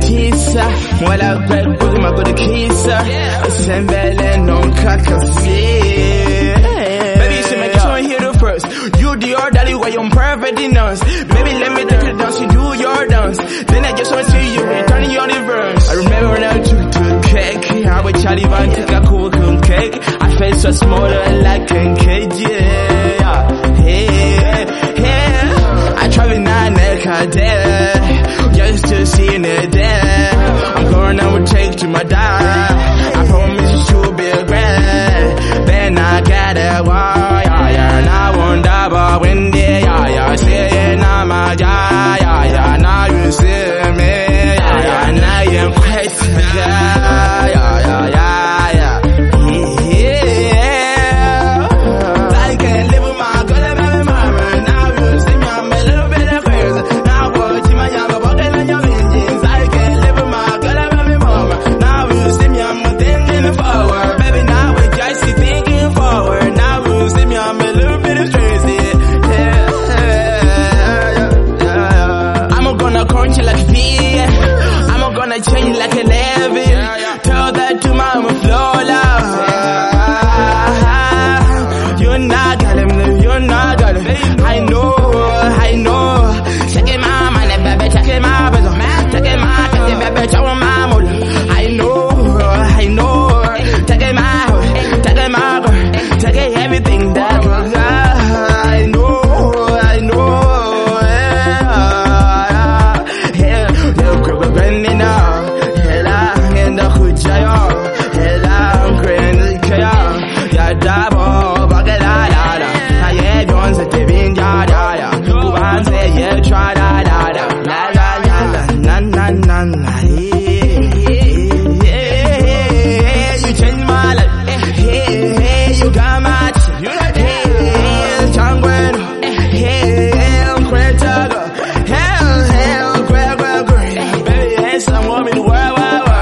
tisa Mwala kweku makudu kisa Sembele non kakasi Baby, you should make sure you hear the first. You do your daddy while you're perfect in us. Baby, let me take you dance, you do your dance. Then I just want to see you returning on the verse. I remember when I took the cake. I would Charlie Van take a cool cake. I felt so small like a cage, yeah. Hey, hey. I travel 9 a day. Just to see it there. I'm going I would take to my dad. I promise you'll be grand. Then I get it, why, yeah, now one double when they, yeah, saying I'm a, yeah, now you see me, yeah, now you're crazy, yeah. I can't live with my girl and my mama, now you see me, I'm a little bit crazy, now watching my younger walking on your engines, I can't live with my girl and my mama, now you see me, I'm thinking forward, baby, now we just thinking forward, now you see me, I'm a little bit crazy, I'm gonna crunch you like a pea, I'm gonna change like a levy, tell that to mama Flora, you're not got him, I know, check my money, baby, check my baby, check my baby, check my mother, I know, check my girl, check everything that was, I know, you changed my life. Hey, you got my hey, Changwen. Hey, Cretago. Hey, great. Baby, hey, some woman, wow.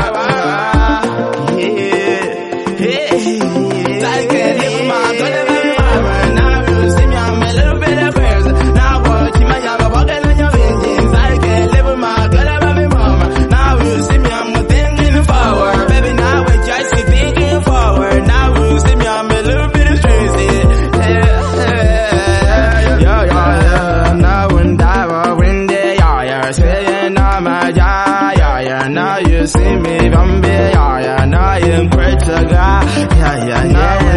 Yeah. I can't live with my girl, now you see me, I'm a little bit crazy. Now watching my younger walking on your engines. I can't live with my girl and my mama. Now you see me, I'm thinking forward. Baby, now we just thinking forward. Now you see me, I'm a little bit crazy. Yeah. Now when they are saying I'm a yeah. Now you see me, Bambi, yeah. Now you're great to God, yeah.